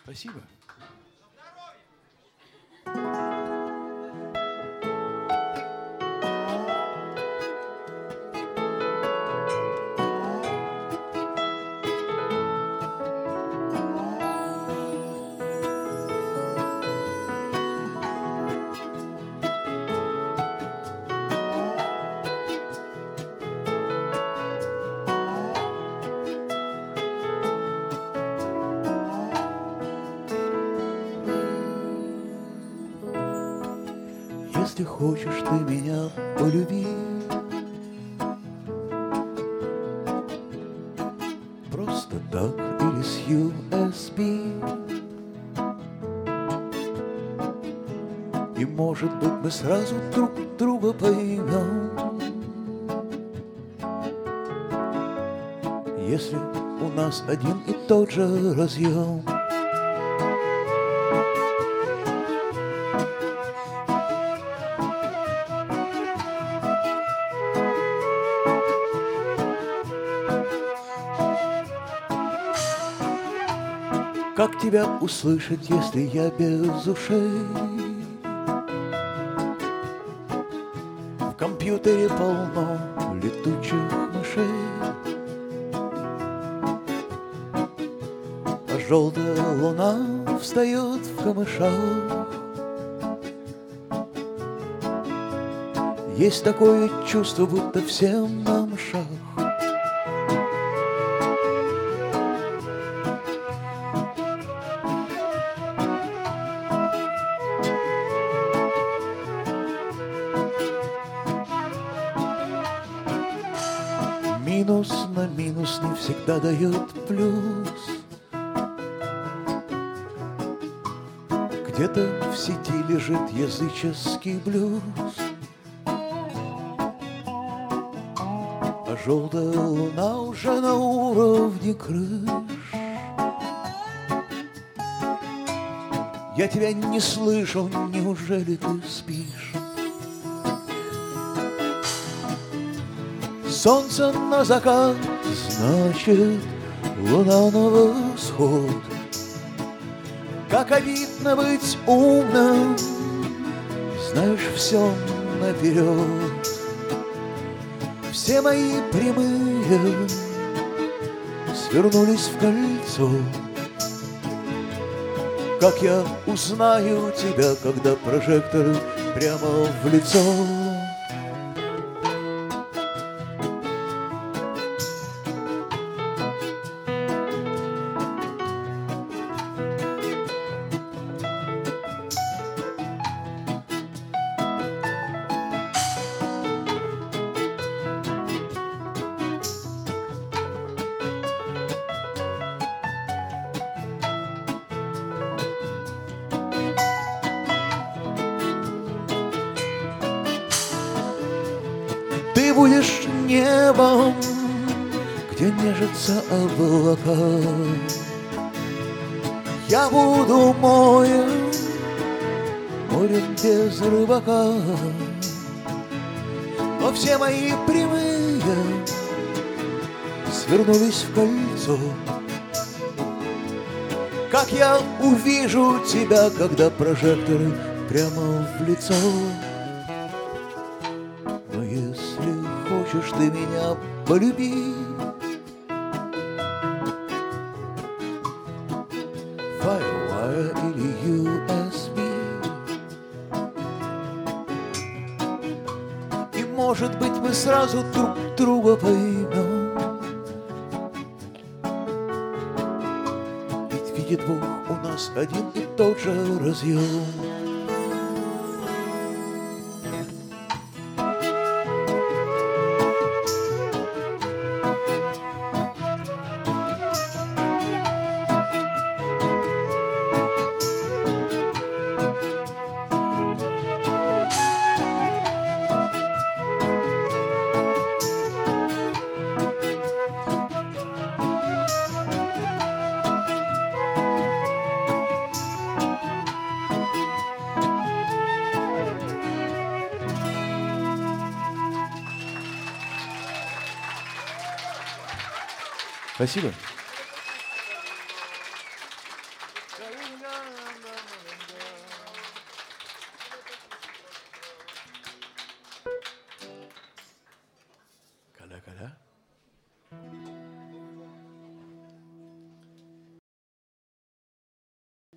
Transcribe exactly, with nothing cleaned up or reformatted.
Спасибо. Если хочешь ты меня полюби, просто так или с ю эс би. И может быть мы сразу друг друга поймем, если у нас один и тот же разъем. Как тебя услышать, если я без ушей? В компьютере полно летучих мышей, а желтая луна встает в камышах. Есть такое чувство, будто всем нам шах. Минус на минус не всегда дает плюс. Где-то в сети лежит языческий блюз, а желтая луна уже на уровне крыш. Я тебя не слышу, неужели ты спишь? Солнце на закат, значит, луна на восход. Как обидно быть умным, знаешь все наперед. Все мои прямые свернулись в кольцо. Как я узнаю тебя, когда прожектор прямо в лицо? Ты будешь небом, где нежатся облака. Я буду морем, морем без рыбака. Но все мои прямые свернулись в кольцо. Как я увижу тебя, когда прожекторы прямо в лицо? Но если хочешь ты меня полюби, Firewire или ю эс би. И может быть мы сразу друг друга поймем. Ведь видит Бог, у нас один и тот же разъем. Спасибо. Коля, Коля.